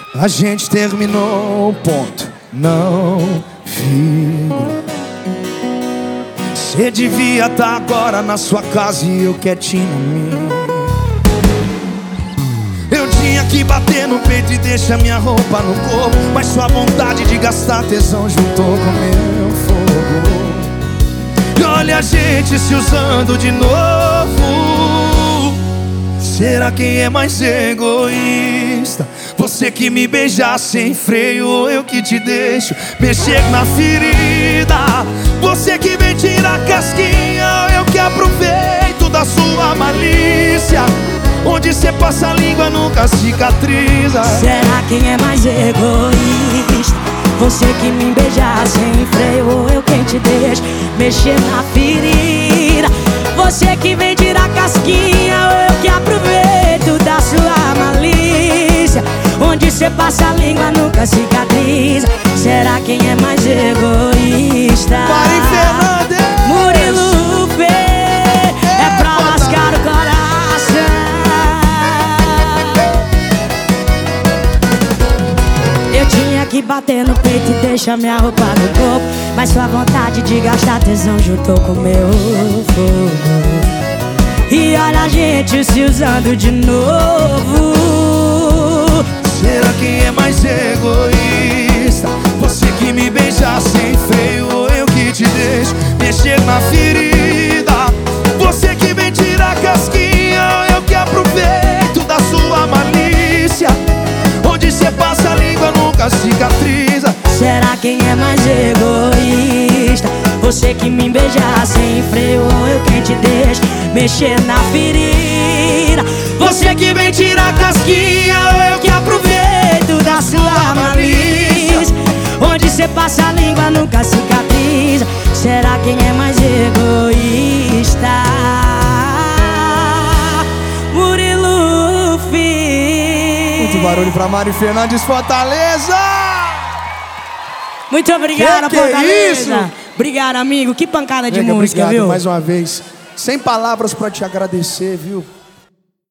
A gente terminou, ponto. Não, filho. Cê devia estar agora na sua casa e eu quietinho no meu. Eu tinha que bater no peito e deixar minha roupa no corpo, mas sua vontade de gastar tesão juntou com meu fogo. E olha a gente se usando de novo. Será quem é mais egoísta? Você que me beija sem freio ou eu que te deixo mexer na ferida? Você que vem tirar casquinha ou eu que aproveito da sua malícia? Onde cê passa a língua nunca cicatriza. Será quem é mais egoísta? Você que me beija sem freio ou eu quem te deixa mexer na ferida? Você que vem tirar casquinha ou eu que aproveito da sua malícia? Onde cê passa a língua nunca cicatriza. Será quem é mais egoísta? Mari Fernandes! Murilo Fê, é pra lascar o coração. Eu tinha que bater no peito e deixar minha roupa no corpo, mas sua vontade de gastar tesão juntou com meu fogo. E olha a gente se usando de novo. Será quem é mais egoísta? Você que me beija sem freio ou eu que te deixo mexer na ferida? Você que vem tirar casquinha ou eu que aproveito da sua malícia? Onde cê passa a língua nunca cicatriza. Será quem é mais egoísta? Você que me beija sem freio ou eu quem te deixa mexer na ferida? Você que vem tirar casquinha ou eu que aproveito da sua malícia? Onde cê passa a língua nunca cicatriza. Será quem é mais egoísta? Murilo Fê. Muito barulho pra Mari Fernandes, Fortaleza! Muito obrigada, que Fortaleza. É isso? Obrigado, amigo. Que pancada de Nega, música, obrigado viu? mais uma vez. Sem palavras pra te agradecer, viu?